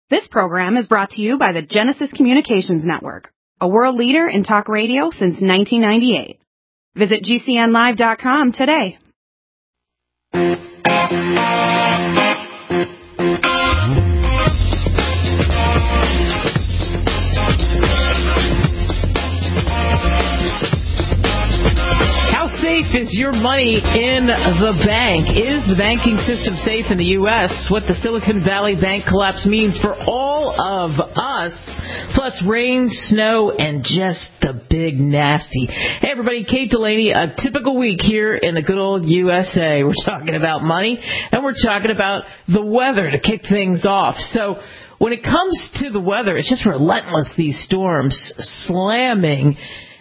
This program is brought to you by the Genesis Communications Network, a world leader in talk radio since 1998. Visit GCNlive.com today. Safe is your money in the bank? Is the banking system safe in the U.S.? What the Silicon Valley Bank collapse means for all of us, plus rain, snow, and just the big nasty. Hey, everybody, Kate Delaney, a typical week here in the good old USA. We're talking about money, and we're talking about the weather to kick things off. So when it comes to the weather, it's just relentless, these storms slamming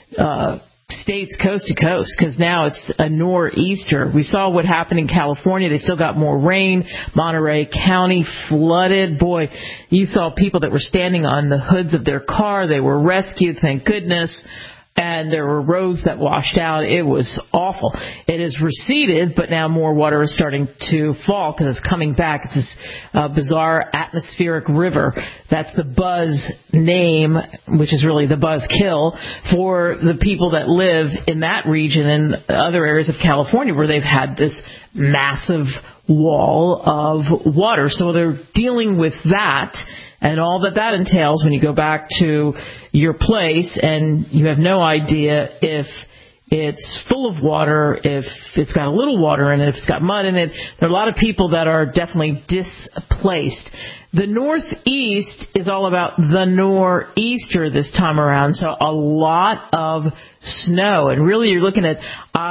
states coast to coast, because now it's a nor'easter. We saw what happened in California. They still got more rain. Monterey County flooded. Boy, you saw people that were standing on the hoods of their car. They were rescued, thank goodness. And there were roads that washed out. It was awful. It has receded, but now more water is starting to fall because it's coming back. It's this bizarre atmospheric river. That's the Buzz name, which is really the Buzzkill, for the people that live in that region and other areas of California where they've had this massive wall of water. So they're dealing with that and all that entails when you go back to your place and you have no idea if it's full of water, if it's got a little water in it, if it's got mud in it. There are a lot of people that are definitely displaced. The Northeast is all about the nor'easter this time around, so a lot of snow. And really you're looking at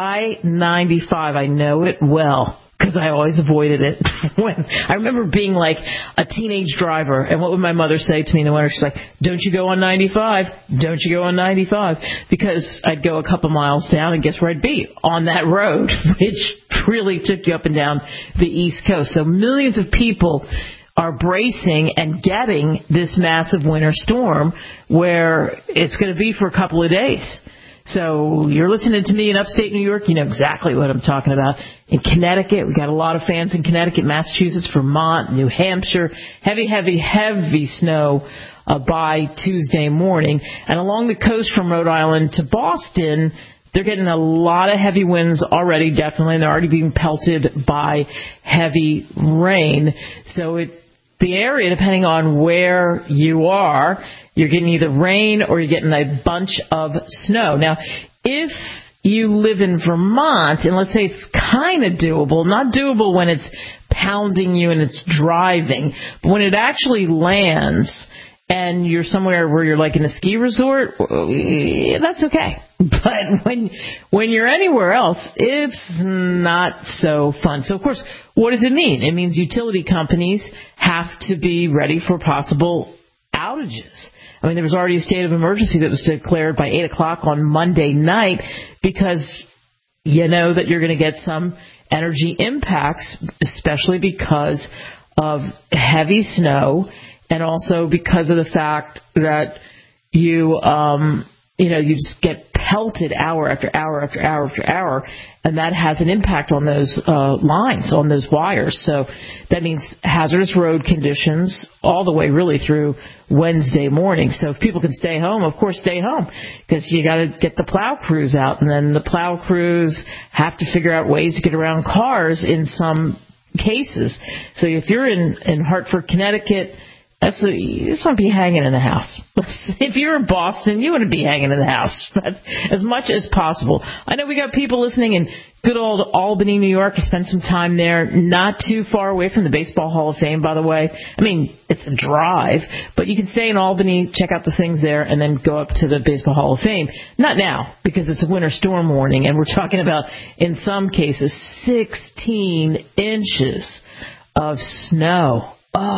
I-95. I know it well, because I always avoided it. When I remember being like a teenage driver, and what would my mother say to me in the winter? She's like, don't you go on 95, don't you go on 95, because I'd go a couple miles down, and guess where I'd be? On that road, which really took you up and down the East Coast. So millions of people are bracing and getting this massive winter storm where it's going to be for a couple of days. So you're listening to me in upstate New York, you know exactly what I'm talking about. In Connecticut, we got a lot of fans in Connecticut, Massachusetts, Vermont, New Hampshire. Heavy, heavy, heavy snow by Tuesday morning. And along the coast from Rhode Island to Boston, they're getting a lot of heavy winds already, definitely, and they're already being pelted by heavy rain. So the area, depending on where you are, you're getting either rain or you're getting a bunch of snow. Now, if you live in Vermont, and let's say it's kind of doable, not doable when it's pounding you and it's driving, but when it actually lands and you're somewhere where you're like in a ski resort, that's okay. But when you're anywhere else, it's not so fun. So, of course, what does it mean? It means utility companies have to be ready for possible outages. I mean, there was already a state of emergency that was declared by 8 o'clock on Monday night because you know that you're going to get some energy impacts, especially because of heavy snow and also because of the fact that you just get pelted hour after hour after hour after hour, and that has an impact on those lines, on those wires. So that means hazardous road conditions all the way really through Wednesday morning. So if people can stay home, of course stay home, because you got to get the plow crews out, and then the plow crews have to figure out ways to get around cars in some cases. So if you're in Hartford, Connecticut, you just want to be hanging in the house. If you're in Boston, you want to be hanging in the house as much as possible. I know we got people listening in good old Albany, New York. I spent some time there, not too far away from the Baseball Hall of Fame, by the way. I mean, it's a drive, but you can stay in Albany, check out the things there, and then go up to the Baseball Hall of Fame. Not now, because it's a winter storm warning, and we're talking about, in some cases, 16 inches of snow.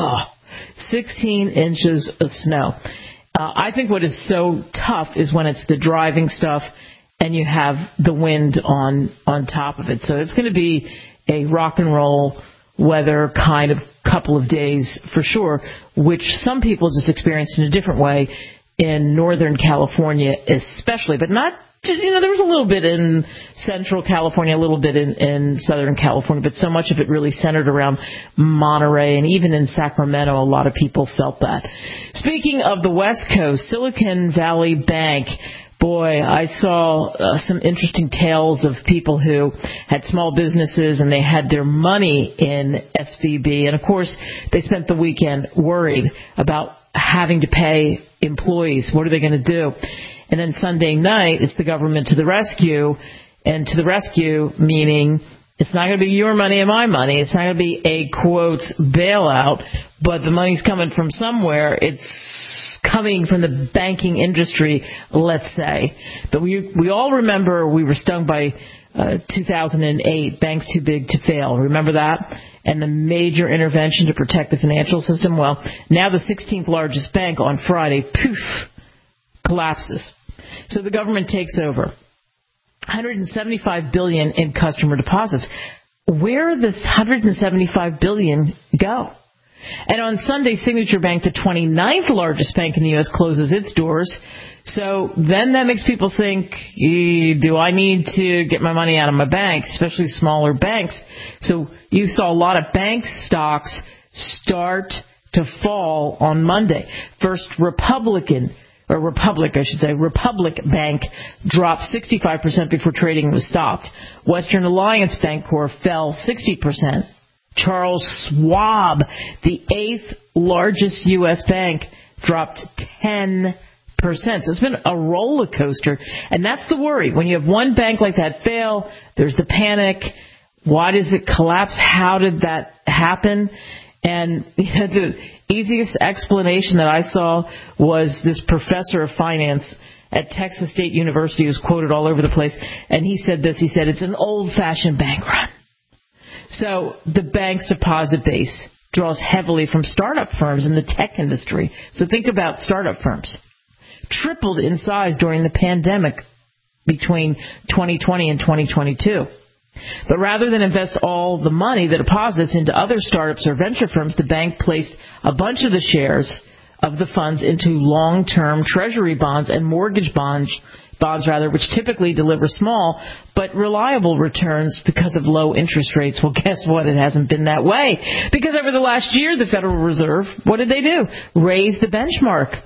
16 inches of snow. I think what is so tough is when it's the driving stuff and you have the wind on top of it. So it's going to be a rock and roll weather kind of couple of days for sure, which some people just experience in a different way in Northern California especially, but not there was a little bit in Central California, a little bit in Southern California, but so much of it really centered around Monterey, and even in Sacramento, a lot of people felt that. Speaking of the West Coast, Silicon Valley Bank. Boy, I saw some interesting tales of people who had small businesses and they had their money in SVB. And, of course, they spent the weekend worried about having to pay employees. What are they going to do? And then Sunday night, it's the government to the rescue. And to the rescue, meaning it's not going to be your money and my money. It's not going to be a, quote, bailout, but the money's coming from somewhere. It's coming from the banking industry, let's say. But we all remember we were stung by 2008, banks too big to fail. Remember that? And the major intervention to protect the financial system? Well, now the 16th largest bank on Friday, poof, collapses. So the government takes over. $175 billion in customer deposits. Where does $175 billion go? And on Sunday, Signature Bank, the 29th largest bank in the U.S., closes its doors. So then that makes people think, do I need to get my money out of my bank, especially smaller banks? So you saw a lot of bank stocks start to fall on Monday. First, Republic Bank dropped 65% before trading was stopped. Western Alliance Bancorp fell 60%. Charles Schwab, the 8th largest U.S. bank, dropped 10%. So it's been a roller coaster, and that's the worry. When you have one bank like that fail, there's the panic. Why does it collapse? How did that happen? And the easiest explanation that I saw was this professor of finance at Texas State University, who's quoted all over the place, and he said this. He said, it's an old-fashioned bank run. So the bank's deposit base draws heavily from startup firms in the tech industry. So think about startup firms. Tripled in size during the pandemic between 2020 and 2022. But rather than invest all the money, the deposits, into other startups or venture firms, the bank placed a bunch of the shares of the funds into long-term treasury bonds and mortgage bonds, which typically deliver small but reliable returns because of low interest rates. Well, guess what? It hasn't been that way. Because over the last year, the Federal Reserve, what did they do? Raise the benchmark.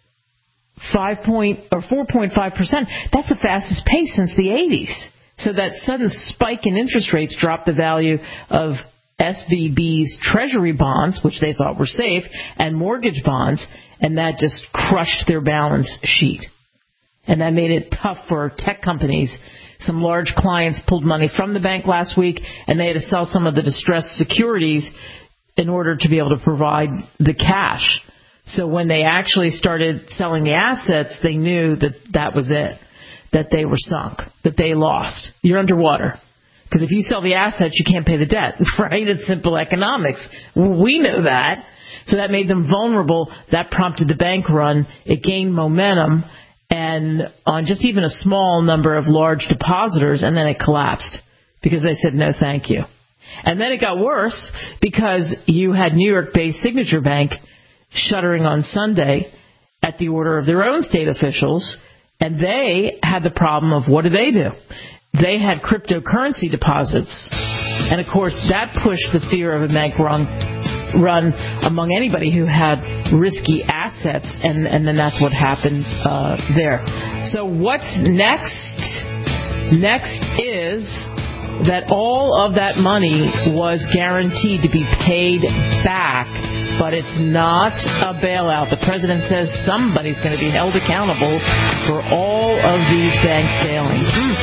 4.5%. That's the fastest pace since the 80s. So that sudden spike in interest rates dropped the value of SVB's treasury bonds, which they thought were safe, and mortgage bonds, and that just crushed their balance sheet. And that made it tough for tech companies. Some large clients pulled money from the bank last week, and they had to sell some of the distressed securities in order to be able to provide the cash. So when they actually started selling the assets, they knew that that was it, that they were sunk, that they lost. You're underwater. Because if you sell the assets, you can't pay the debt, right? It's simple economics. We know that. So that made them vulnerable. That prompted the bank run. It gained momentum. And on just even a small number of large depositors, and then it collapsed because they said, no, thank you. And then it got worse because you had New York-based Signature Bank shuttering on Sunday at the order of their own state officials, and they had the problem of what do? They had cryptocurrency deposits, and of course that pushed the fear of a bank run among anybody who had risky assets, and then that's what happened there. So what's next? Next is that all of that money was guaranteed to be paid back, but it's not a bailout. The president says somebody's going to be held accountable for all of these banks failing.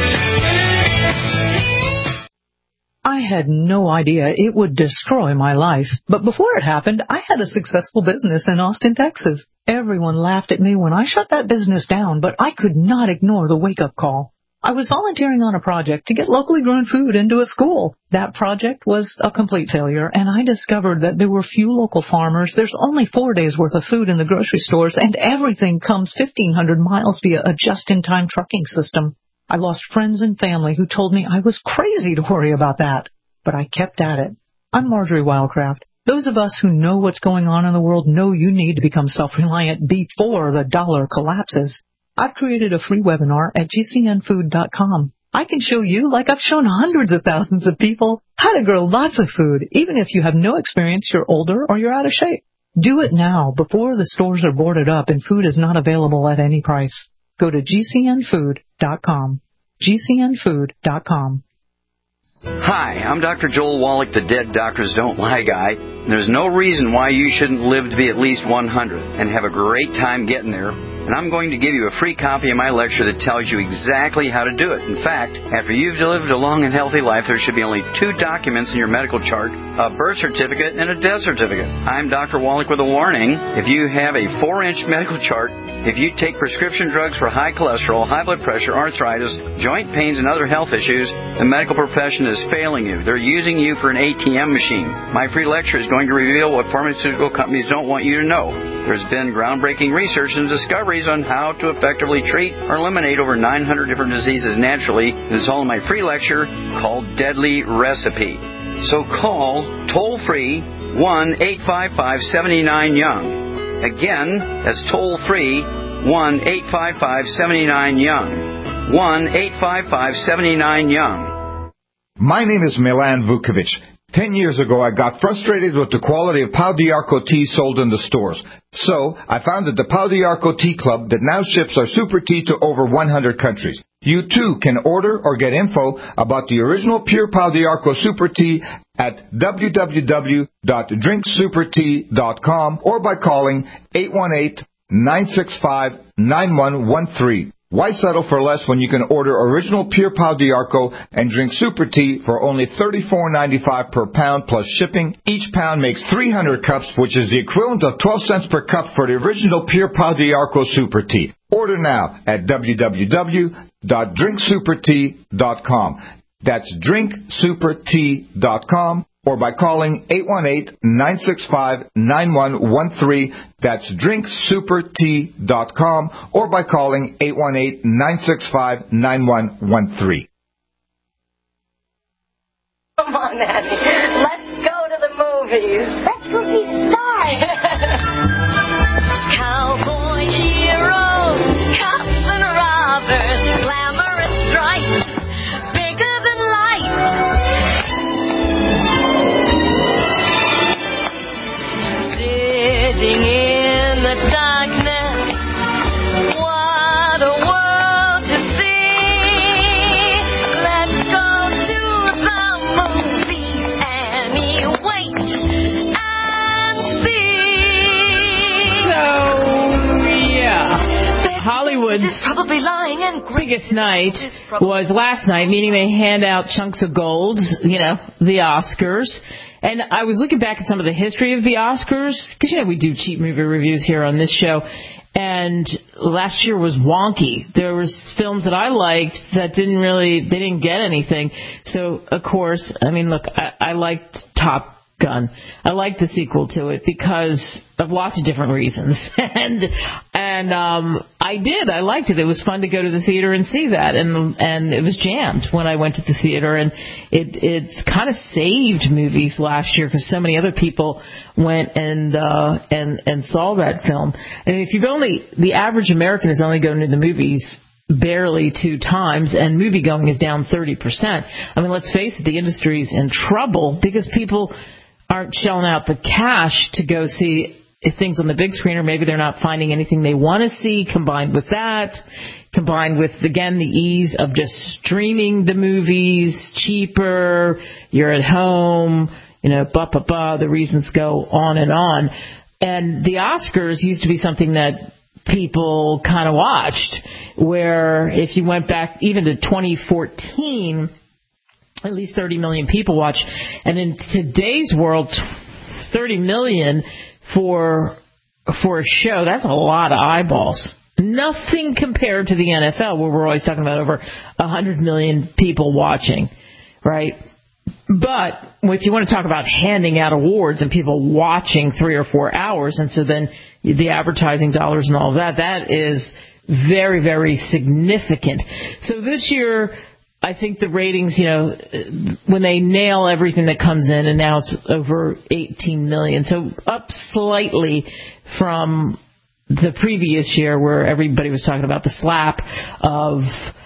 I had no idea it would destroy my life. But before it happened, I had a successful business in Austin, Texas. Everyone laughed at me when I shut that business down, but I could not ignore the wake-up call. I was volunteering on a project to get locally grown food into a school. That project was a complete failure, and I discovered that there were few local farmers. There's only 4 days' worth of food in the grocery stores, and everything comes 1,500 miles via a just-in-time trucking system. I lost friends and family who told me I was crazy to worry about that, but I kept at it. I'm Marjorie Wildcraft. Those of us who know what's going on in the world know you need to become self-reliant before the dollar collapses. I've created a free webinar at gcnfood.com. I can show you, like I've shown hundreds of thousands of people, how to grow lots of food, even if you have no experience, you're older, or you're out of shape. Do it now, before the stores are boarded up and food is not available at any price. Go to gcnfood.com. gcnfood.com. Hi, I'm Dr. Joel Wallach, the Dead Doctors Don't Lie guy. There's no reason why you shouldn't live to be at least 100 and have a great time getting there. And I'm going to give you a free copy of my lecture that tells you exactly how to do it. In fact, after you've lived a long and healthy life, there should be only 2 documents in your medical chart, a birth certificate and a death certificate. I'm Dr. Wallach with a warning. If you have a 4-inch medical chart, if you take prescription drugs for high cholesterol, high blood pressure, arthritis, joint pains, and other health issues, the medical profession is failing you. They're using you for an ATM machine. My free lecture is going to reveal what pharmaceutical companies don't want you to know. There's been groundbreaking research and discoveries on how to effectively treat or eliminate over 900 different diseases naturally. It's all in my free lecture called Deadly Recipe. So call toll-free 1-855-79-YOUNG. Again, that's toll-free 1-855-79-YOUNG. 1-855-79-YOUNG. My name is Milan Vukovic. 10 years ago, I got frustrated with the quality of Pau d'Arco tea sold in the stores. So, I founded the Pau d'Arco Tea Club that now ships our super tea to over 100 countries. You too can order or get info about the original pure Pau d'Arco super tea at www.drinksupertea.com or by calling 818-965-9113. Why settle for less when you can order original pure Pau d'Arco and drink super tea for only $34.95 per pound plus shipping? Each pound makes 300 cups, which is the equivalent of 12 cents per cup for the original pure Pau d'Arco super tea. Order now at www.drinksupertea.com. That's drinksupertea.com. Or by calling 818-965-9113. That's drinksupertea.com. Or by calling 818-965-9113. Come on, Annie. Let's go to the movies. Let's go see Stars. Cowboy heroes, cops and robbers, glamorous stripes, bigger than life. Sitting in the darkness, what a world to see. Let's go to the movies, Annie, wait and see. So, yeah. Hollywood's probably lying and biggest night was last night, meaning they hand out chunks of gold, the Oscars. And I was looking back at some of the history of the Oscars, because, we do cheap movie reviews here on this show. And last year was wonky. There was films that I liked that they didn't get anything. So, of course, look, I liked Top Gun. I liked the sequel to it because of lots of different reasons. and I did. I liked it. It was fun to go to the theater and see that. And it was jammed when I went to the theater. And it kind of saved movies last year because so many other people went and saw that film. And if the average American is only going to the movies barely 2 times, and movie-going is down 30%. Let's face it, the industry's in trouble because people aren't shelling out the cash to go see things on the big screen, or maybe they're not finding anything they want to see. Combined with, again, the ease of just streaming the movies, cheaper, you're at home, the reasons go on and on. And the Oscars used to be something that people kind of watched, where if you went back even to 2014, at least 30 million people watched. And in today's world, 30 million for a show, that's a lot of eyeballs. Nothing compared to the NFL, where we're always talking about over 100 million people watching, right? But if you want to talk about handing out awards and people watching 3 or 4 hours, and so then the advertising dollars and all that, that is very, very significant. So this year, I think the ratings, when they nail everything that comes in, and now it's over 18 million. So up slightly from the previous year where everybody was talking about the slap of,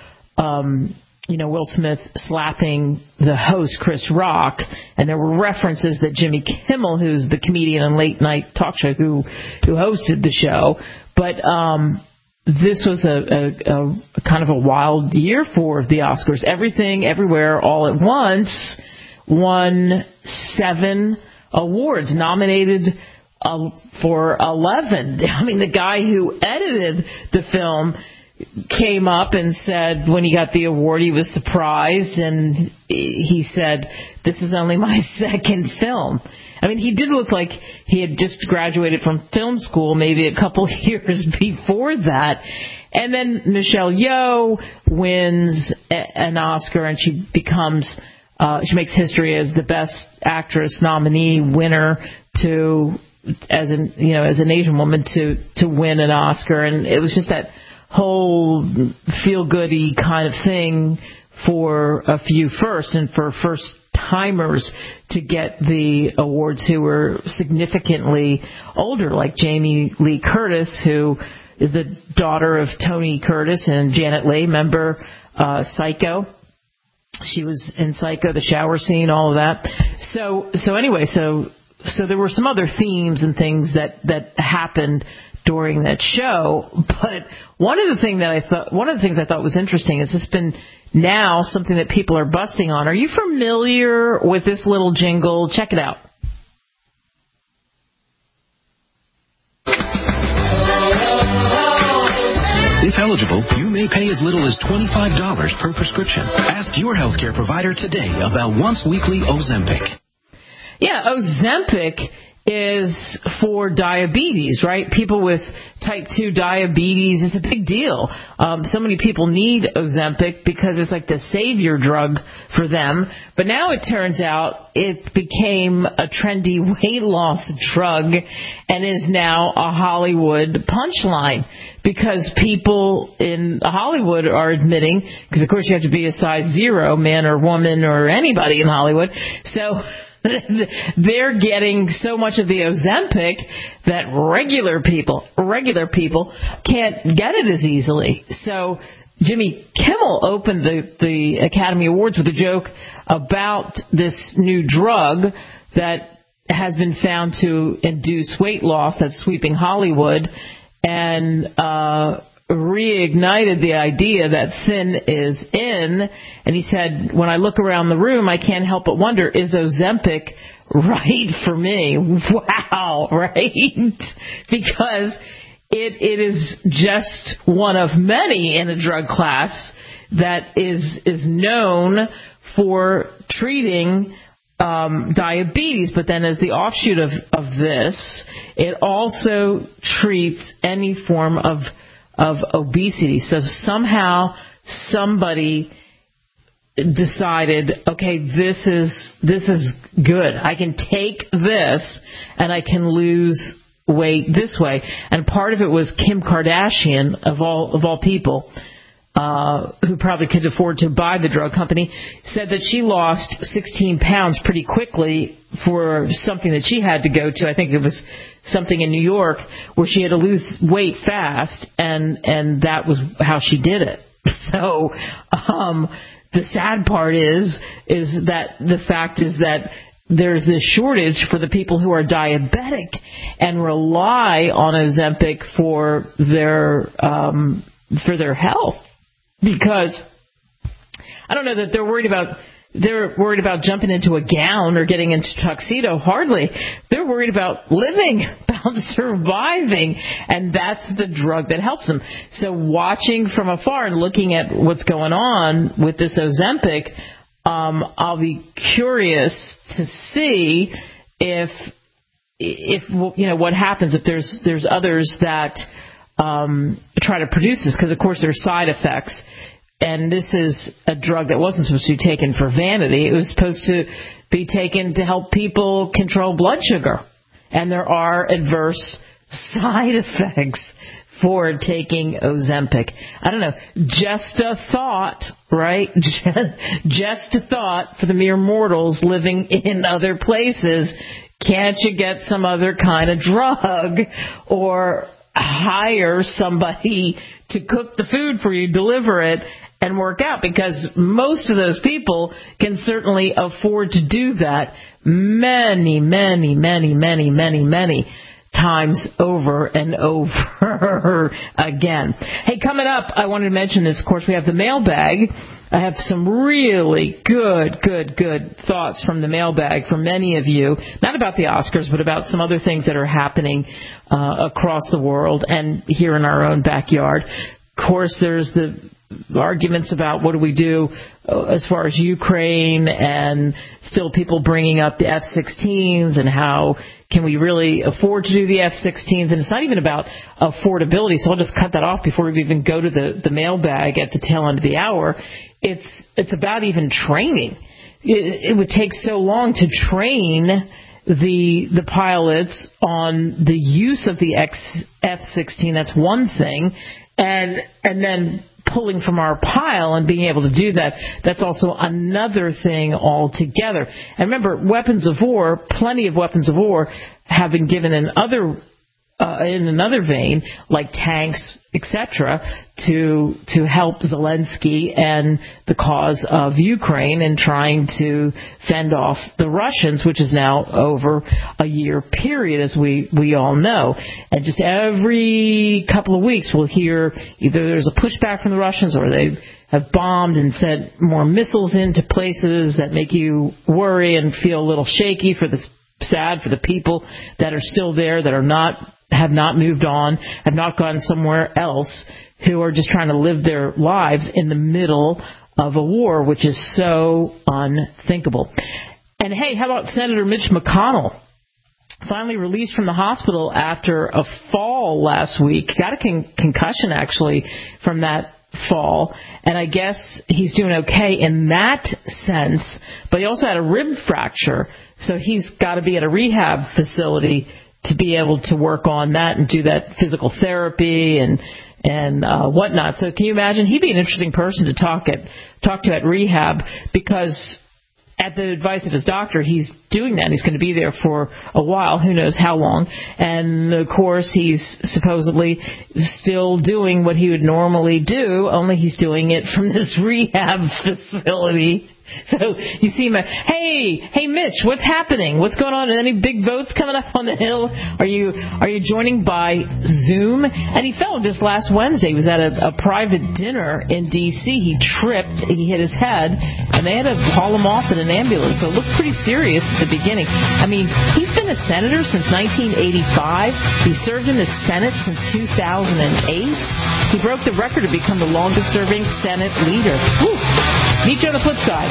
Will Smith slapping the host, Chris Rock, and there were references that Jimmy Kimmel, who's the comedian and late night talk show who hosted the show, but this was a kind of a wild year for the Oscars. Everything, Everywhere, All at Once won 7 awards, nominated for 11. I mean, the guy who edited the film came up and said when he got the award he was surprised, and he said, "This is only my second film." I mean, he did look like he had just graduated from film school maybe a couple years before that. And then Michelle Yeoh wins an Oscar, and she makes history as the Best Actress nominee winner as an Asian woman to win an Oscar. And it was just that whole feel-goody kind of thing for a few firsts, and for first-timers to get the awards who were significantly older, like Jamie Lee Curtis, who is the daughter of Tony Curtis and Janet Leigh. Remember Psycho? She was in Psycho, the shower scene, all of that. So there were some other themes and things that happened during that show. But one of the things I thought was interesting is it's been now something that people are busting on. Are you familiar with this little jingle? Check it out. If eligible, you may pay as little as $25 per prescription. Ask your healthcare provider today about once-weekly Ozempic. Yeah, Ozempic is for diabetes, right? People with type 2 diabetes, it's a big deal. So many people need Ozempic because it's like the savior drug for them. But now it turns out it became a trendy weight loss drug and is now a Hollywood punchline, because people in Hollywood are admitting, because of course you have to be a size 0, man or woman or anybody in Hollywood. So they're getting so much of the Ozempic that regular people can't get it as easily. So Jimmy Kimmel opened the Academy Awards with a joke about this new drug that has been found to induce weight loss that's sweeping Hollywood, and reignited the idea that thin is in. And he said, when I look around the room, I can't help but wonder, is Ozempic right for me? Wow, right? Because it is just one of many in the drug class that is known for treating diabetes, but then as the offshoot of this, it also treats any form of obesity. So somehow somebody decided, okay, this is good. I can take this and I can lose weight this way. And part of it was Kim Kardashian, of all people, who probably could afford to buy the drug company, said that she lost 16 pounds pretty quickly for something that she had to go to. I think it was something in New York where she had to lose weight fast, and that was how she did it. So the sad part is that the fact is that there's this shortage for the people who are diabetic and rely on Ozempic for their health. Because I don't know that they're worried about jumping into a gown or getting into a tuxedo. Hardly. They're worried about living, about surviving, and that's the drug that helps them. So watching from afar and looking at what's going on with this Ozempic, I'll be curious to see if what happens if there's others that try to produce this, because of course there's side effects, and this is a drug that wasn't supposed to be taken for vanity. It was supposed to be taken to help people control blood sugar, and there are adverse side effects for taking Ozempic. I don't know, just a thought, right? Just a thought for the mere mortals living in other places. Can't you get some other kind of drug or hire somebody to cook the food for you, deliver it, and work out, because most of those people can certainly afford to do that many times over and over again. Hey, coming up, I wanted to mention this. Of course, we have the mailbag. I have some really good thoughts from the mailbag for many of you, not about the Oscars, but about some other things that are happening across the world and here in our own backyard. Of course, there's the arguments about what do we do as far as Ukraine, and still people bringing up the F-16s and how can we really afford to do the F-16s. And it's not even about affordability, so I'll just cut that off before we even go to the mailbag at the tail end of the hour. It's about even training. It would take so long to train the pilots on the use of the F-16. That's one thing. And then pulling from our pile and being able to do that, that's also another thing altogether. And remember, weapons of war, plenty of weapons of war have been given in another vein, like tanks, etc., to help Zelensky and the cause of Ukraine in trying to fend off the Russians, which is now over a year period, as we all know. And just every couple of weeks we'll hear either there's a pushback from the Russians or they have bombed and sent more missiles into places that make you worry and feel a little shaky sad for the people that are still there, that have not moved on, have not gone somewhere else, who are just trying to live their lives in the middle of a war, which is so unthinkable. And hey, how about Senator Mitch McConnell? Finally released from the hospital after a fall last week. Got a concussion, actually, from that fall. And I guess he's doing okay in that sense. But he also had a rib fracture. So he's got to be at a rehab facility to be able to work on that and do that physical therapy and whatnot. So can you imagine? He'd be an interesting person to talk to at rehab, because at the advice of his doctor, he's doing that. He's going to be there for a while, who knows how long. And, of course, he's supposedly still doing what he would normally do, only he's doing it from this rehab facility. So you see him, hey, Mitch, what's happening? What's going on? Any big votes coming up on the Hill? Are you joining by Zoom? And he fell just last Wednesday. He was at a private dinner in D.C. He tripped, he hit his head, and they had to haul him off in an ambulance. So it looked pretty serious at the beginning. I mean, he's been a senator since 1985. He served in the Senate since 2008. He broke the record to become the longest-serving Senate leader. Woo. Meet you on the flip side.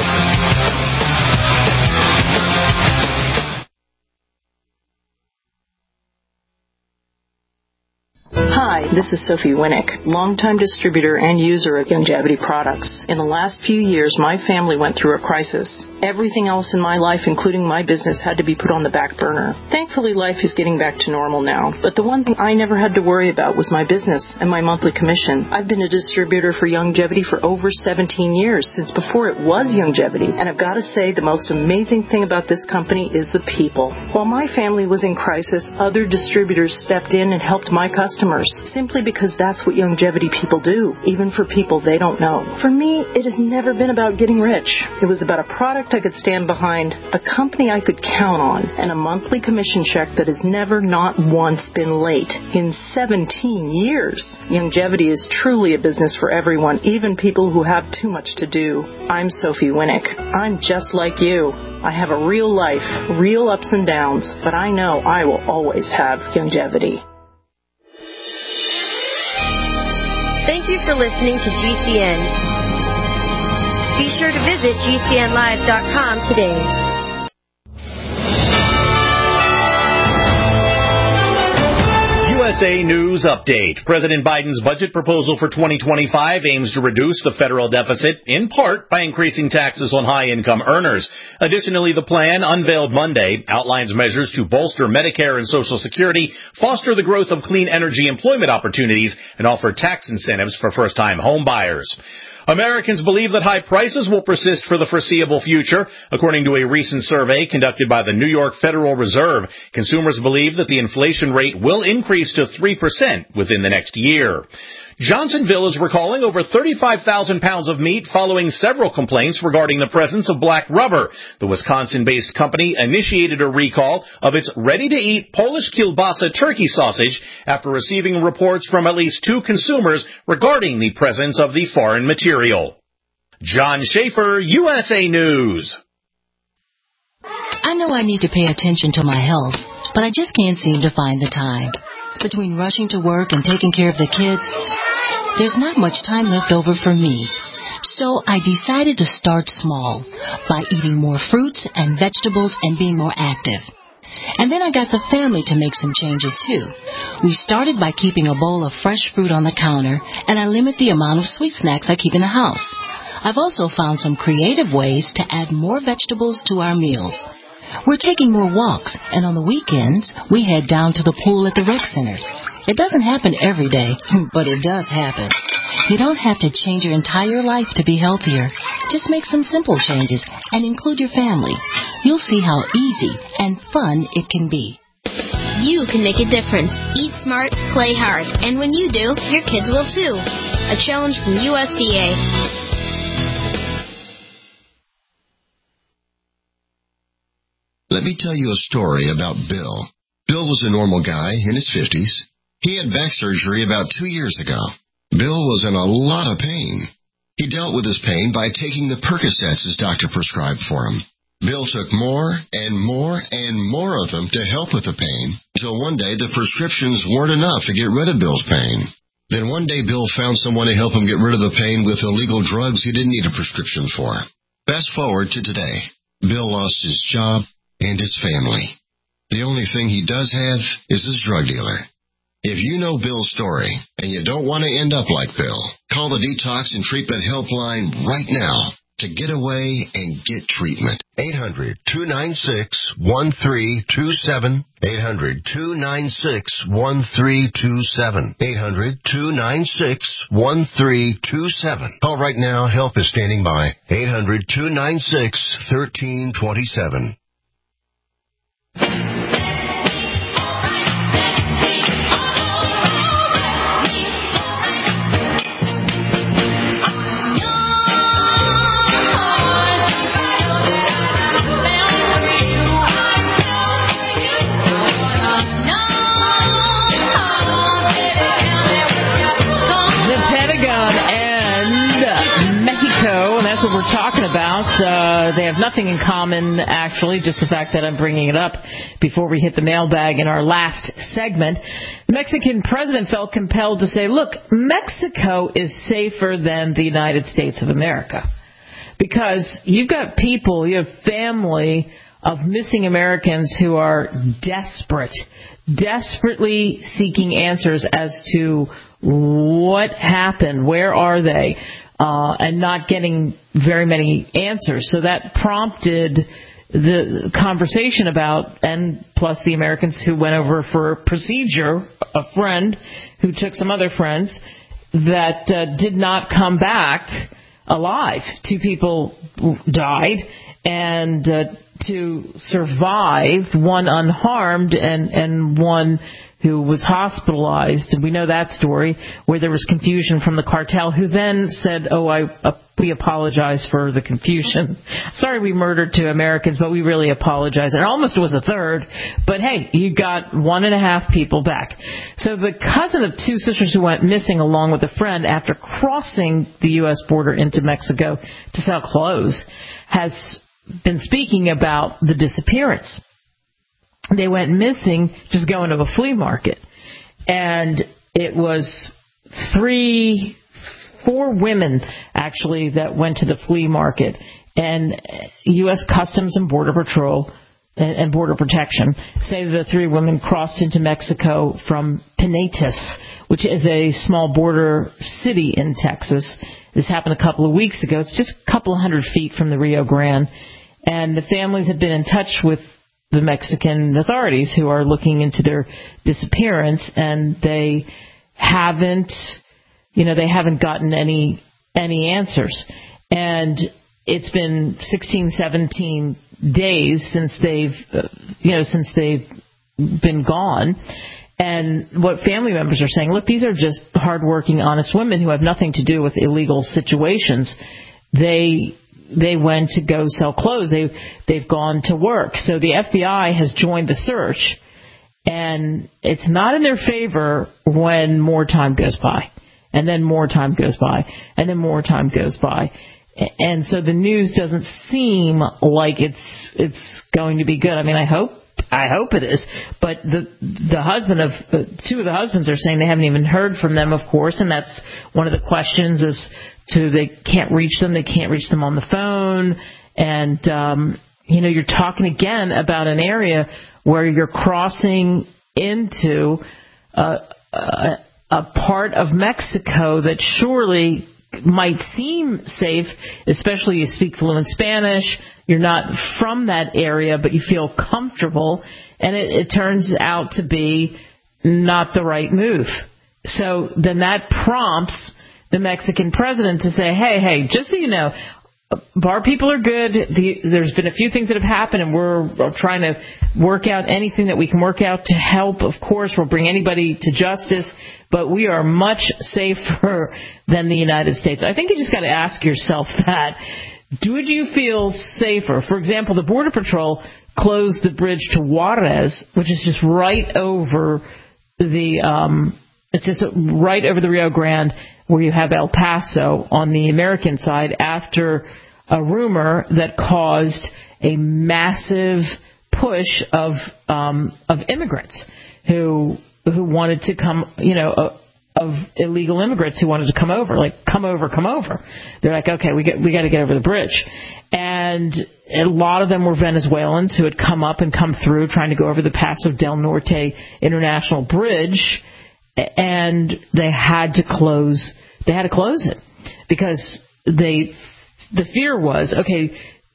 Hi, this is Sophie Winnick, longtime distributor and user of Youngevity products. In the last few years, my family went through a crisis. Everything else in my life, including my business, had to be put on the back burner. Thankfully, life is getting back to normal now, but the one thing I never had to worry about was my business and my monthly commission. I've been a distributor for Youngevity for over 17 years, since before it was Youngevity, and I've got to say the most amazing thing about this company is the people. While my family was in crisis, other distributors stepped in and helped my customers, simply because that's what Youngevity people do, even for people they don't know. For me, it has never been about getting rich. It was about a product I could stand behind, a company I could count on, and a monthly commission check that has never, not once, been late in 17 years. Youngevity is truly a business for everyone, even people who have too much to do. I'm Sophie Winnick. I'm just like you. I have a real life, real ups and downs, but I know I will always have Youngevity. Thank you for listening to GCN. Be sure to visit GCNlive.com today. USA News Update. President Biden's budget proposal for 2025 aims to reduce the federal deficit, in part by increasing taxes on high-income earners. Additionally, the plan, unveiled Monday, outlines measures to bolster Medicare and Social Security, foster the growth of clean energy employment opportunities, and offer tax incentives for first-time home buyers. Americans believe that high prices will persist for the foreseeable future. According to a recent survey conducted by the New York Federal Reserve, consumers believe that the inflation rate will increase to 3% within the next year. Johnsonville is recalling over 35,000 pounds of meat following several complaints regarding the presence of black rubber. The Wisconsin-based company initiated a recall of its ready-to-eat Polish kielbasa turkey sausage after receiving reports from at least 2 consumers regarding the presence of the foreign material. John Schaefer, USA News. I know I need to pay attention to my health, but I just can't seem to find the time. Between rushing to work and taking care of the kids, there's not much time left over for me. So I decided to start small by eating more fruits and vegetables and being more active. And then I got the family to make some changes too. We started by keeping a bowl of fresh fruit on the counter, and I limit the amount of sweet snacks I keep in the house. I've also found some creative ways to add more vegetables to our meals. We're taking more walks, and on the weekends, we head down to the pool at the rec center. It doesn't happen every day, but it does happen. You don't have to change your entire life to be healthier. Just make some simple changes and include your family. You'll see how easy and fun it can be. You can make a difference. Eat smart, play hard, and when you do, your kids will too. A challenge from USDA. Let me tell you a story about Bill. Bill was a normal guy in his 50s. He had back surgery about 2 years ago. Bill was in a lot of pain. He dealt with his pain by taking the Percocets his doctor prescribed for him. Bill took more and more and more of them to help with the pain, until one day the prescriptions weren't enough to get rid of Bill's pain. Then one day Bill found someone to help him get rid of the pain with illegal drugs he didn't need a prescription for. Fast forward to today. Bill lost his job and his family. The only thing he does have is his drug dealer. If you know Bill's story and you don't want to end up like Bill, call the Detox and Treatment Helpline right now to get away and get treatment. 800-296-1327. 800-296-1327. 800-296-1327. Call right now. Help is standing by. 800-296-1327. What we're talking about. They have nothing in common, actually, just the fact that I'm bringing it up before we hit the mailbag in our last segment. The Mexican president felt compelled to say, look, Mexico is safer than the United States of America. Because you've got people, you have family of missing Americans who are desperately seeking answers as to what happened, where are they, and not getting very many answers. So that prompted the conversation about, and plus the Americans who went over for a procedure, a friend who took some other friends that did not come back alive. 2 people died, and 2 survived, 1 unharmed and 1 who was hospitalized. And we know that story, where there was confusion from the cartel, who then said, we apologize for the confusion. Sorry we murdered 2 Americans, but we really apologize. And it almost was a 3rd, but hey, you got 1.5 people back. So the cousin of 2 sisters who went missing along with a friend after crossing the U.S. border into Mexico to sell clothes has been speaking about the disappearance. They went missing just going to a flea market. And it was 4 women, actually, that went to the flea market. And U.S. Customs and Border Patrol and Border Protection say the 3 women crossed into Mexico from Penetas, which is a small border city in Texas. This happened a couple of weeks ago. It's just a couple of 100 feet from the Rio Grande. And the families have been in touch with the Mexican authorities who are looking into their disappearance, and they haven't gotten any any answers. And it's been 16, 17 days since they've been gone. And what family members are saying, look, these are just hardworking, honest women who have nothing to do with illegal situations. They went to go sell clothes. They've gone to work. So the FBI has joined the search, and it's not in their favor when more time goes by, and then more time goes by, and then more time goes by. And so the news doesn't seem like it's going to be good. I mean, I hope it is. But the husband of two of the husbands are saying they haven't even heard from them, of course, and that's one of the questions is they can't reach them. They can't reach them on the phone. And, you're talking again about an area where you're crossing into a part of Mexico that surely might seem safe, especially you speak fluent Spanish, you're not from that area, but you feel comfortable, and it turns out to be not the right move. So then that prompts the Mexican president to say, hey, just so you know, bar people are good. There's been a few things that have happened, and we're trying to work out anything that we can work out to help. Of course, we'll bring anybody to justice, but we are much safer than the United States. I think you just got to ask yourself that. Would you feel safer? For example, the Border Patrol closed the bridge to Juarez, which is just right over it's just right over the Rio Grande, where you have El Paso on the American side, after a rumor that caused a massive push of immigrants who wanted to come, of illegal immigrants who wanted to come over, like, come over. They're like, okay, we got to get over the bridge. And a lot of them were Venezuelans who had come up and come through trying to go over the Paso del Norte International Bridge, and they had to close it because the fear was, okay,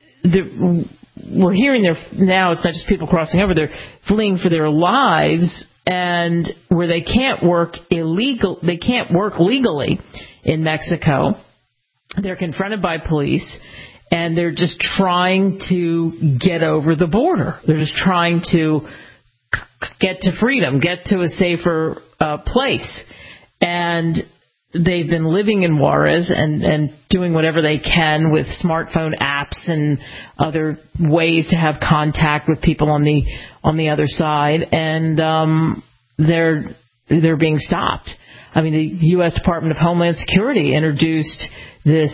we're hearing now it's not just people crossing over, they're fleeing for their lives, and where they can't work legally in Mexico, they're confronted by police, and they're just trying to get over the border. They're just trying to get to freedom, get to a safer place. And they've been living in Juarez and doing whatever they can with smartphone apps and other ways to have contact with people on the other side, and they're being stopped. I mean, the U.S. Department of Homeland Security introduced this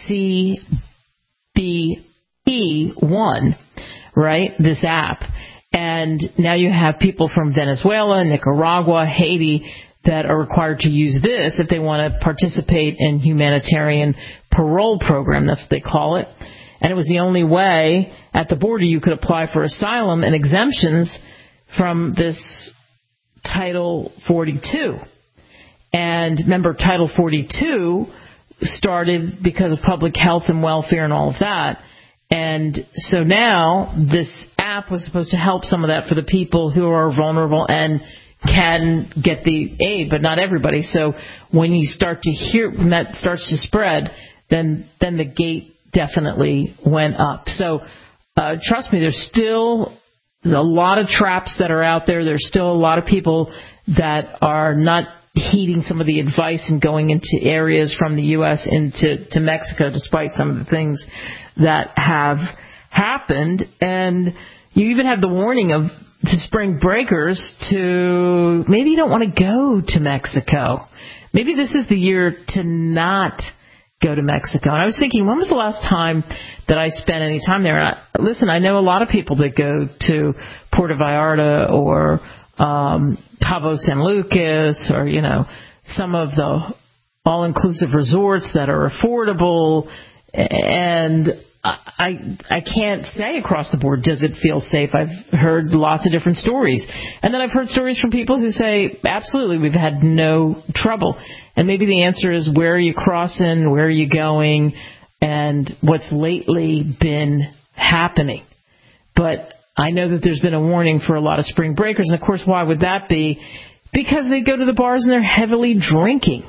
CBP-1, right? This app. And now you have people from Venezuela, Nicaragua, Haiti that are required to use this if they want to participate in humanitarian parole program. That's what they call it. And it was the only way at the border you could apply for asylum and exemptions from this Title 42. And remember, Title 42 started because of public health and welfare and all of that. And so now this app was supposed to help some of that for the people who are vulnerable and can get the aid, but not everybody. So when you start to hear, when that starts to spread, then the gate definitely went up. So trust me, there's still a lot of traps that are out there. There's still a lot of people that are not heeding some of the advice and going into areas from the U.S. into Mexico, despite some of the things that have happened. And you even have the warning of to spring breakers to maybe you don't want to go to Mexico. Maybe this is the year to not go to Mexico. And I was thinking, when was the last time that I spent any time there? And I know a lot of people that go to Puerto Vallarta or Cabo San Lucas or, some of the all-inclusive resorts that are affordable. And I can't say across the board, does it feel safe? I've heard lots of different stories. And then I've heard stories from people who say, absolutely, we've had no trouble. And maybe the answer is, where are you crossing? Where are you going? And what's lately been happening. But I know that there's been a warning for a lot of spring breakers. And, of course, why would that be? Because they go to the bars and they're heavily drinking.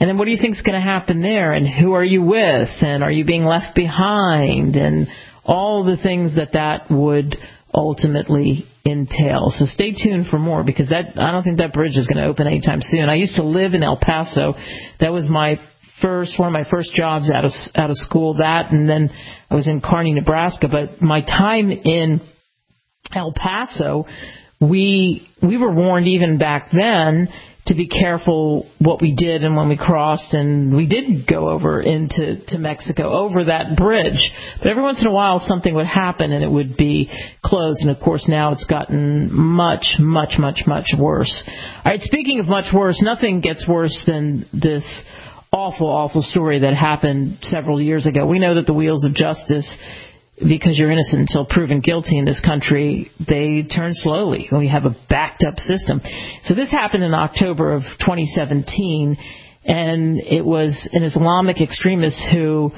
And then what do you think is going to happen there? And who are you with? And are you being left behind? And all the things that would ultimately entail. So stay tuned for more, because I don't think that bridge is going to open anytime soon. I used to live in El Paso. That was one of my first jobs out of school. That, and then I was in Kearney, Nebraska. But my time in El Paso, we were warned even back then to be careful what we did and when we crossed, and we did go over into Mexico over that bridge. But every once in a while something would happen and it would be closed, and of course now it's gotten much, much, much, much worse. All right, speaking of much worse, nothing gets worse than this awful, awful story that happened several years ago. We know that the wheels of justice, because you're innocent until proven guilty in this country, they turn slowly. We have a backed-up system. So this happened in October of 2017, and it was an Islamic extremist who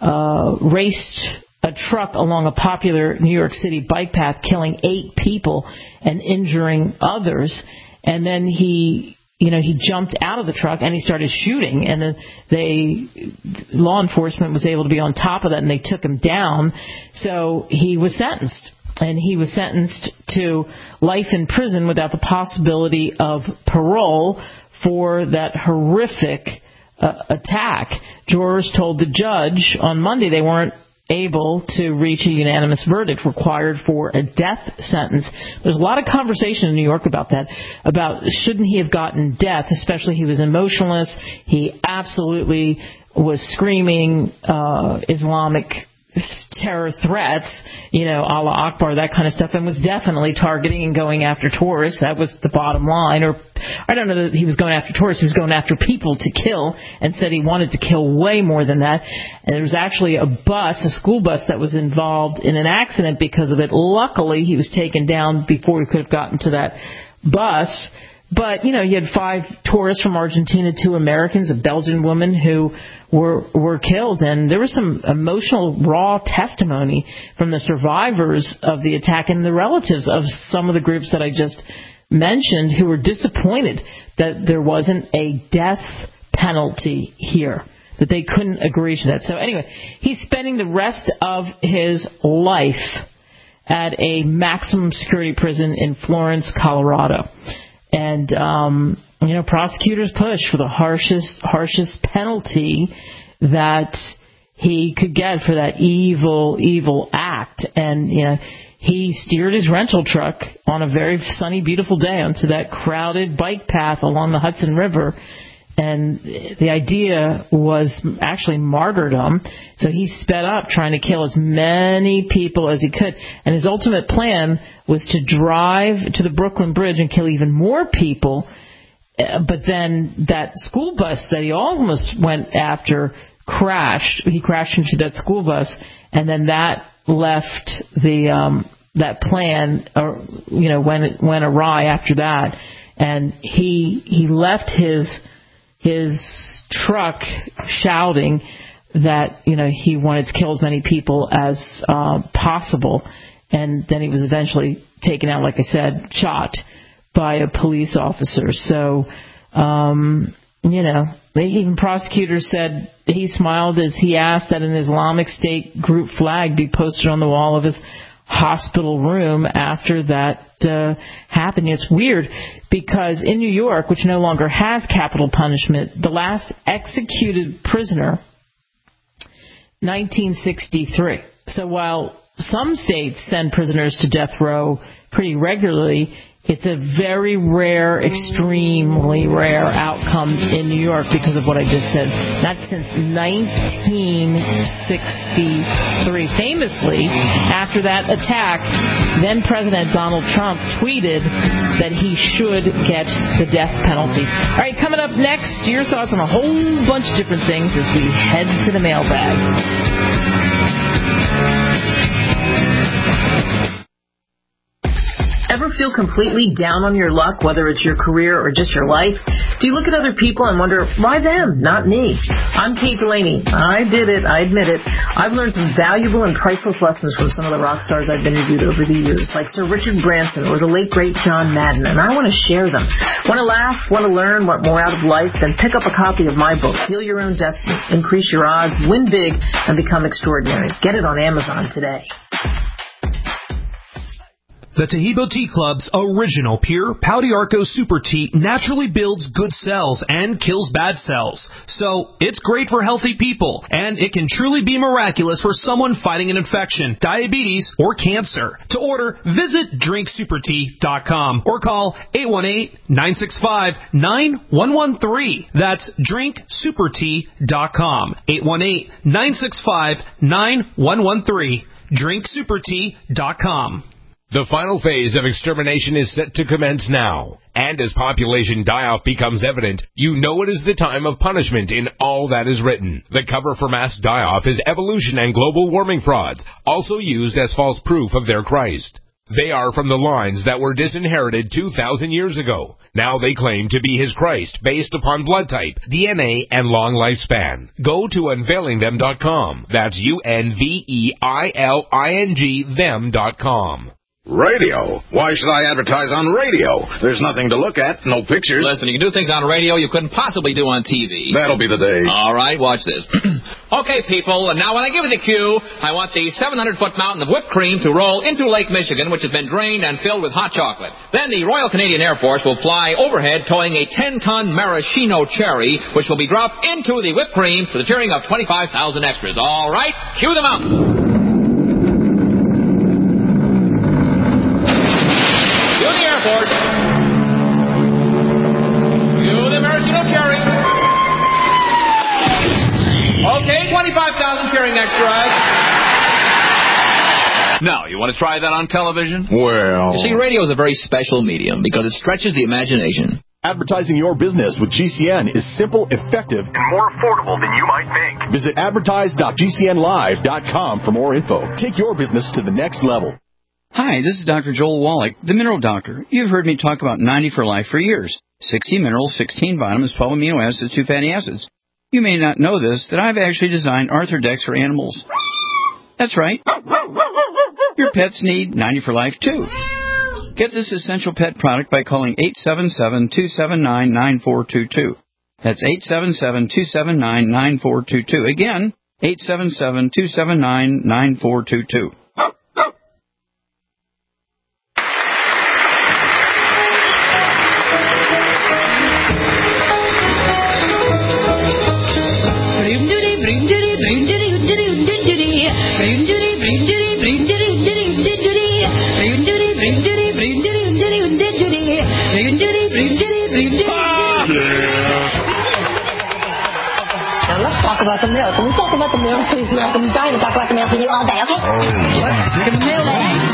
raced a truck along a popular New York City bike path, killing 8 people and injuring others. And then he jumped out of the truck and he started shooting, and then law enforcement was able to be on top of that, and they took him down. So he was sentenced, and he was sentenced to life in prison without the possibility of parole for that horrific attack. Jurors told the judge on Monday they weren't able to reach a unanimous verdict required for a death sentence. There's a lot of conversation in New York about that, about shouldn't he have gotten death, especially he was emotionless. He absolutely was screaming Islamic terror threats, Allah Akbar, that kind of stuff, and was definitely targeting and going after tourists. That was the bottom line. Or I don't know that he was going after tourists. He was going after people to kill, and said he wanted to kill way more than that. And there was actually a school bus that was involved in an accident because of it. Luckily, he was taken down before he could have gotten to that bus. But, you had 5 tourists from Argentina, 2 Americans, a Belgian woman who were killed. And there was some emotional, raw testimony from the survivors of the attack and the relatives of some of the groups that I just mentioned, who were disappointed that there wasn't a death penalty here, that they couldn't agree to that. So anyway, he's spending the rest of his life at a maximum security prison in Florence, Colorado. And, prosecutors push for the harshest penalty that he could get for that evil, evil act. And, he steered his rental truck on a very sunny, beautiful day onto that crowded bike path along the Hudson River. And the idea was actually martyrdom. So he sped up trying to kill as many people as he could. And his ultimate plan was to drive to the Brooklyn Bridge and kill even more people. But then that school bus that he almost went after crashed. He crashed into that school bus, and then that left that plan, went awry after that. And he left his truck shouting that, he wanted to kill as many people as possible. And then he was eventually taken out, like I said, shot by a police officer. So, even prosecutors said he smiled as he asked that an Islamic State group flag be posted on the wall of his hospital room after that happened. It's weird because in New York, which no longer has capital punishment, the last executed prisoner, 1963. So while some states send prisoners to death row pretty regularly, it's a very rare, extremely rare outcome in New York because of what I just said. Not since 1963. Famously, after that attack, then President Donald Trump tweeted that he should get the death penalty. All right, coming up next, your thoughts on a whole bunch of different things as we head to the mailbag. Ever feel completely down on your luck, whether it's your career or just your life? Do you look at other people and wonder, why them, not me? I'm Kate Delaney. I did it. I admit it. I've learned some valuable and priceless lessons from some of the rock stars I've interviewed over the years, like Sir Richard Branson or the late, great John Madden, and I want to share them. Want to laugh? Want to learn? Want more out of life? Then pick up a copy of my book, Seal Your Own Destiny, Increase Your Odds, Win Big, and Become Extraordinary. Get it on Amazon today. The Taheebo Tea Club's original pure Pau d'Arco Super Tea naturally builds good cells and kills bad cells. So, it's great for healthy people, and it can truly be miraculous for someone fighting an infection, diabetes, or cancer. To order, visit drinksupertea.com or call 818-965-9113. That's drinksupertea.com. 818-965-9113. drinksupertea.com. The final phase of extermination is set to commence now. And as population die-off becomes evident, you know it is the time of punishment in all that is written. The cover for mass die-off is evolution and global warming frauds, also used as false proof of their Christ. They are from the lines that were disinherited 2,000 years ago. Now they claim to be his Christ based upon blood type, DNA, and long lifespan. Go to unveilingthem.com. That's UNVEILING them.com. Radio? Why should I advertise on radio? There's nothing to look at, no pictures. Listen, you can do things on radio you couldn't possibly do on TV. That'll be the day. All right, watch this. Okay, people, and now when I give you the cue, I want the 700-foot mountain of whipped cream to roll into Lake Michigan, which has been drained and filled with hot chocolate. Then the Royal Canadian Air Force will fly overhead towing a 10-ton maraschino cherry, which will be dropped into the whipped cream for the cheering of 25,000 extras. All right, cue the mountain. Force. You the maraschino cherry. Okay, 25,000 cheering extras. Now, you want to try that on television? Well... You see, radio is a very special medium because it stretches the imagination. Advertising your business with GCN is simple, effective, and more affordable than you might think. Visit advertise.gcnlive.com for more info. Take your business to the next level. Hi, this is Dr. Joel Wallach, the Mineral Doctor. You've heard me talk about 90 for Life for years. 60 minerals, 16 vitamins, 12 amino acids, 2 fatty acids. You may not know this, that I've actually designed Arthrodex for animals. That's right. Your pets need 90 for Life, too. Get this essential pet product by calling 877-279-9422. That's 877-279-9422. Again, 877-279-9422. Now let's talk about the mail. Can we talk about the mail, please, Malcolm? I'm dying to talk about the mail to you all day, okay? Oh, let's dig in the mail.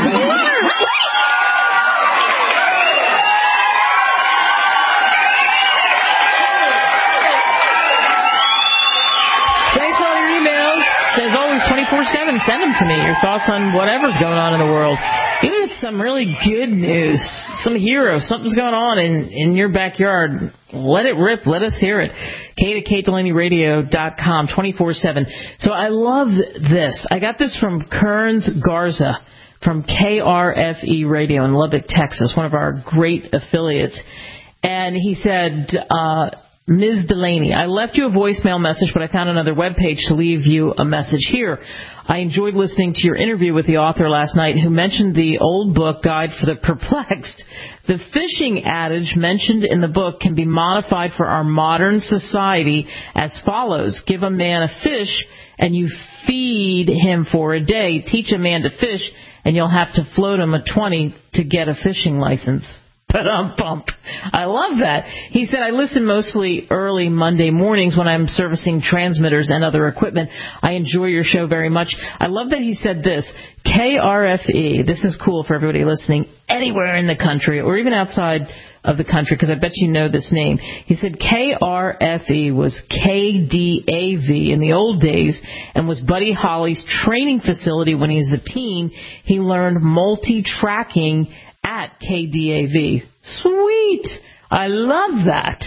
Thanks for all your emails. As always, 24/7, send them to me. Your thoughts on whatever's going on in the world. Even if it's some really good news, some hero, something's going on in your backyard, let it rip. Let us hear it. KateAtKateDelaneyRadio.com, 24/7. So I love this. I got this from Kearns Garza from KRFE Radio in Lubbock, Texas, one of our great affiliates. And he said, Ms. Delaney, I left you a voicemail message, but I found another webpage to leave you a message here. I enjoyed listening to your interview with the author last night who mentioned the old book, Guide for the Perplexed. The fishing adage mentioned in the book can be modified for our modern society as follows. Give a man a fish and you feed him for a day. Teach a man to fish and you'll have to float him a 20 to get a fishing license. I love that. He said, I listen mostly early Monday mornings when I'm servicing transmitters and other equipment. I enjoy your show very much. I love that he said this, KRFE, this is cool for everybody listening anywhere in the country or even outside of the country, because I bet you know this name. He said KRFE was KDAV in the old days and was Buddy Holly's training facility when he was a teen. He learned multi-tracking at KDAV. Sweet. I love that.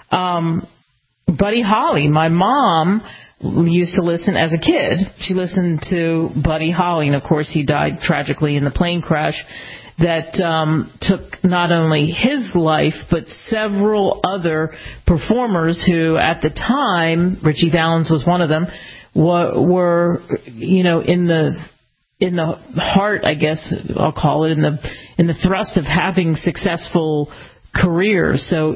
Buddy Holly, my mom used to listen as a kid. She listened to Buddy Holly, and of course he died tragically in the plane crash that took not only his life but several other performers who at the time, Richie Valens was one of them, were in the heart, I guess I'll call it, in the thrust of having successful careers. So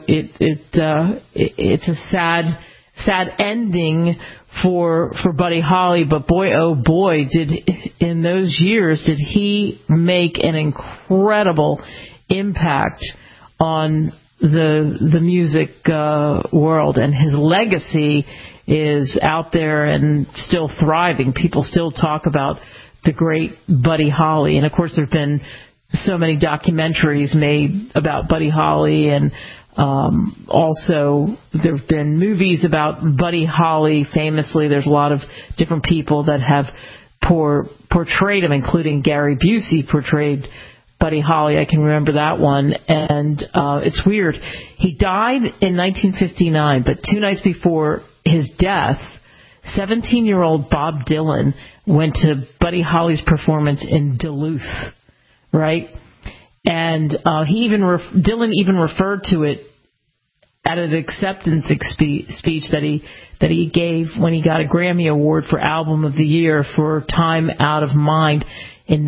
it's a sad ending for Buddy Holly, but boy, oh boy, in those years did he make an incredible impact on the music world, and his legacy is out there and still thriving. People still talk about the great Buddy Holly, and of course there have been so many documentaries made about Buddy Holly, and also there have been movies about Buddy Holly. Famously, there's a lot of different people that have portrayed him, including Gary Busey portrayed Buddy Holly. I can remember that one. And it's weird. He died in 1959, but 2 nights before his death, 17-year-old Bob Dylan went to Buddy Holly's performance in Duluth, right? And Dylan even referred to it at an acceptance speech that he gave when he got a Grammy Award for Album of the Year for Time Out of Mind in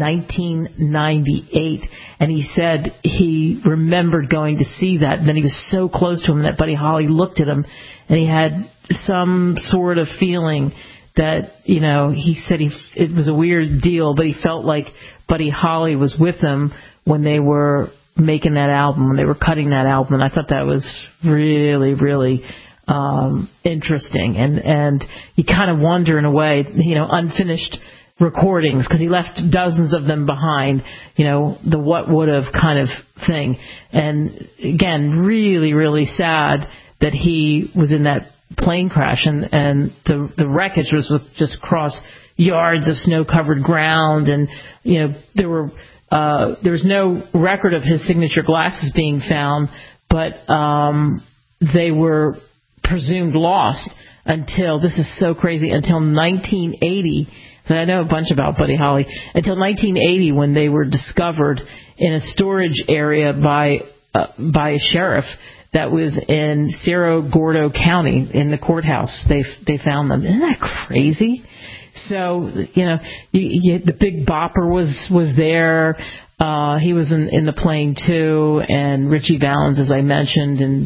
1998. And he said he remembered going to see that, and then he was so close to him that Buddy Holly looked at him, and he had some sort of feeling that, he said it was a weird deal, but he felt like Buddy Holly was with him when they were making that album, when they were cutting that album. And I thought that was really, really interesting. And you kind of wonder, in a way, unfinished recordings, because he left dozens of them behind, the what would have kind of thing. And again, really, really sad that he was in that plane crash, and the wreckage was just across yards of snow-covered ground, and there was no record of his signature glasses being found, but they were presumed lost until, this is so crazy, until 1980. And I know a bunch about Buddy Holly. Until 1980, when they were discovered in a storage area by a sheriff that was in Cerro Gordo County in the courthouse. They found them. Isn't that crazy? So, the Big Bopper was there. He was in the plane too, and Richie Valens, as I mentioned, and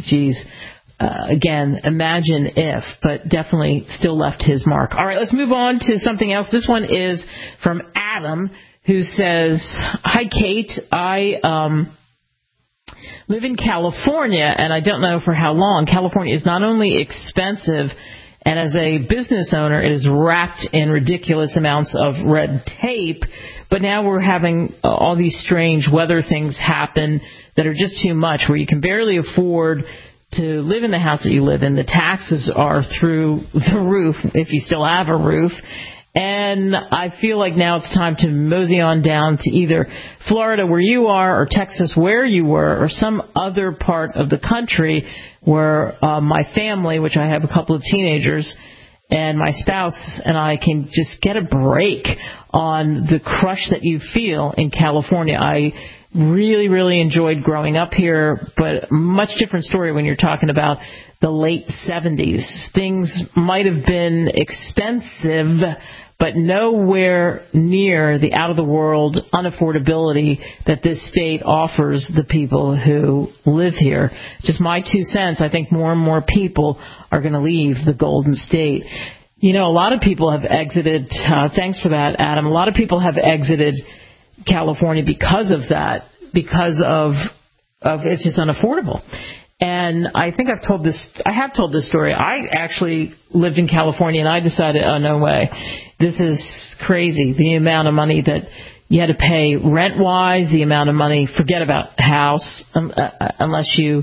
again, imagine if, but definitely still left his mark. All right, let's move on to something else. This one is from Adam, who says, "Hi, Kate. I live in California, and I don't know for how long. California is not only expensive, and as a business owner, it is wrapped in ridiculous amounts of red tape, but now we're having all these strange weather things happen that are just too much, where you can barely afford to live in the house that you live in. The taxes are through the roof, if you still have a roof. And I feel like now it's time to mosey on down to either Florida, where you are, or Texas, where you were, or some other part of the country where my family, which I have a couple of teenagers, and my spouse and I can just get a break on the crush that you feel in California." I really, really enjoyed growing up here, but much different story when you're talking about the late 70s. Things might have been expensive, but nowhere near the out-of-the-world unaffordability that this state offers the people who live here. Just my 2 cents. I think more and more people are going to leave the Golden State. A lot of people have exited. Thanks for that, Adam. A lot of people have exited California because of that, because of it's just unaffordable. And I think I have told this story. I actually lived in California, and I decided, oh, no way. This is crazy. The amount of money that you had to pay rent-wise, the amount of money, forget about house, unless you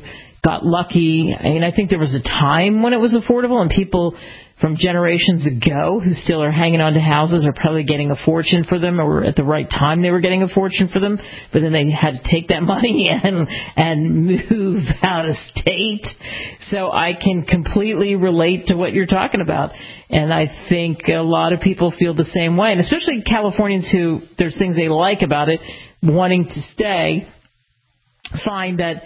got lucky. I mean, I think there was a time when it was affordable, and people from generations ago who still are hanging on to houses are probably getting a fortune for them, or at the right time they were getting a fortune for them, but then they had to take that money and move out of state. So I can completely relate to what you're talking about, and I think a lot of people feel the same way, and especially Californians who there's things they like about it, wanting to stay, find that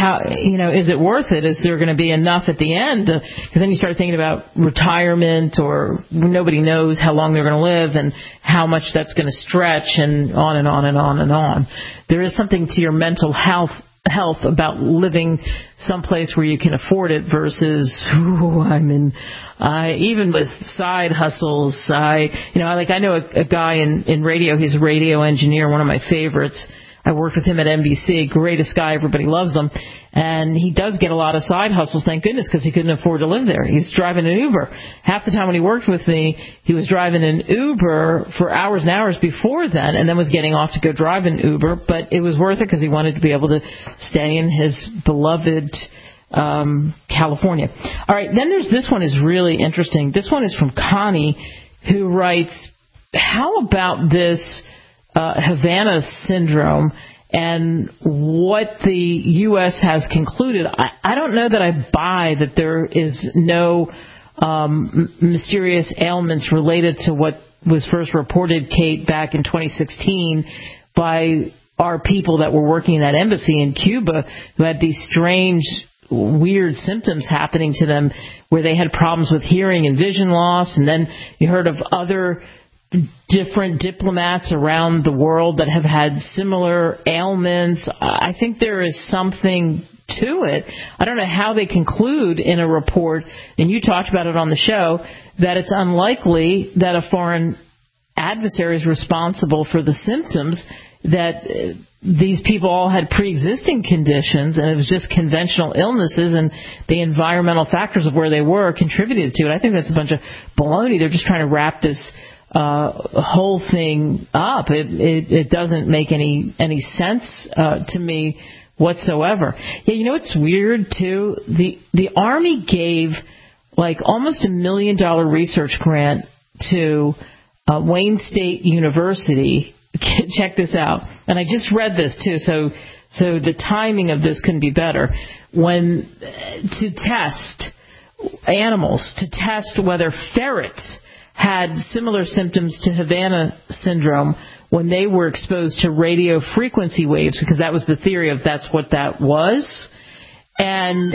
is it worth it? Is there going to be enough at the end? Because then you start thinking about retirement, or nobody knows how long they're going to live and how much that's going to stretch, and on and on and on and on. There is something to your mental health about living someplace where you can afford it versus, even with side hustles, I know a guy in radio. He's a radio engineer, one of my favorites. I worked with him at NBC, greatest guy, everybody loves him, and he does get a lot of side hustles, thank goodness, because he couldn't afford to live there. He's driving an Uber. Half the time when he worked with me, he was driving an Uber for hours and hours before then, and then was getting off to go drive an Uber, but it was worth it because he wanted to be able to stay in his beloved California. All right, then there's this one is really interesting. This one is from Connie, who writes, how about this Havana syndrome and what the U.S. has concluded? I don't know that I buy that there is no mysterious ailments related to what was first reported, Kate, back in 2016 by our people that were working in that embassy in Cuba who had these strange, weird symptoms happening to them where they had problems with hearing and vision loss, and then you heard of other different diplomats around the world that have had similar ailments. I think there is something to it. I don't know how they conclude in a report, and you talked about it on the show, that it's unlikely that a foreign adversary is responsible for the symptoms, that these people all had pre-existing conditions and it was just conventional illnesses, and the environmental factors of where they were contributed to it. I think that's a bunch of baloney. They're just trying to wrap this whole thing up. It doesn't make any sense to me whatsoever. Yeah, it's weird too. The Army gave almost $1 million research grant to Wayne State University. Check this out. And I just read this too, so the timing of this couldn't be better. To test animals, to test whether ferrets had similar symptoms to Havana syndrome when they were exposed to radio frequency waves, because that was the theory of that's what that was. And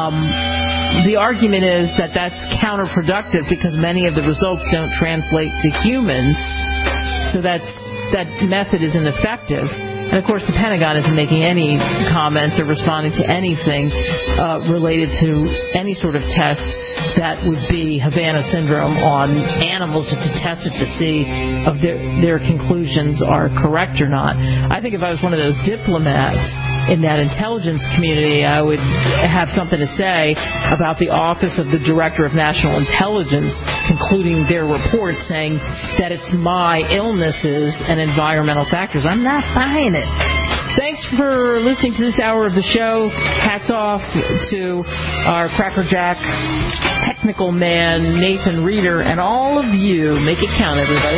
the argument is that that's counterproductive because many of the results don't translate to humans, so that method is ineffective. And, of course, the Pentagon isn't making any comments or responding to anything related to any sort of tests that would be Havana syndrome on animals, just to test it to see if their conclusions are correct or not. I think if I was one of those diplomats in that intelligence community, I would have something to say about the Office of the Director of National Intelligence concluding their report saying that it's my illnesses and environmental factors. I'm not buying it. Thanks for listening to this hour of the show. Hats off to our crackerjack technical man, Nathan Reeder, and all of you. Make it count, everybody.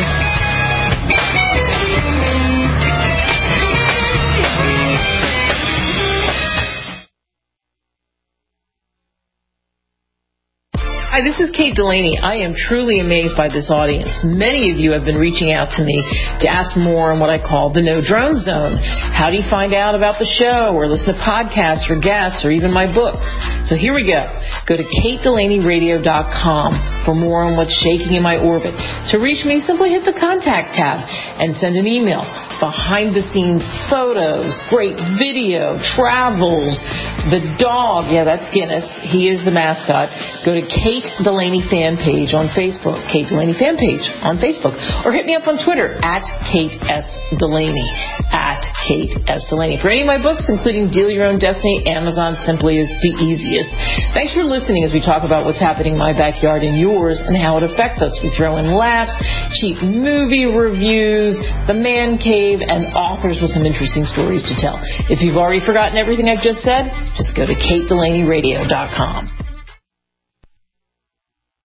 Hi, this is Kate Delaney. I am truly amazed by this audience. Many of you have been reaching out to me to ask more on what I call the No Drone Zone. How do you find out about the show or listen to podcasts or guests or even my books? So here we go. Go to KateDelaneyRadio.com for more on what's shaking in my orbit. To reach me, simply hit the contact tab and send an email. Behind-the-scenes photos, great video, travels, the dog. Yeah, that's Guinness. He is the mascot. Go to Kate Delaney fan page on Facebook. Kate Delaney fan page on Facebook. Or hit me up on Twitter at Kate S. Delaney. at Kate S. Delaney. For any of my books, including Deal Your Own Destiny, Amazon simply is the easiest. Thanks for listening as we talk about what's happening in my backyard and yours and how it affects us. We throw in laughs, cheap movie reviews, the man cave, and authors with some interesting stories to tell. If you've already forgotten everything I've just said, just go to KateDelaneyRadio.com.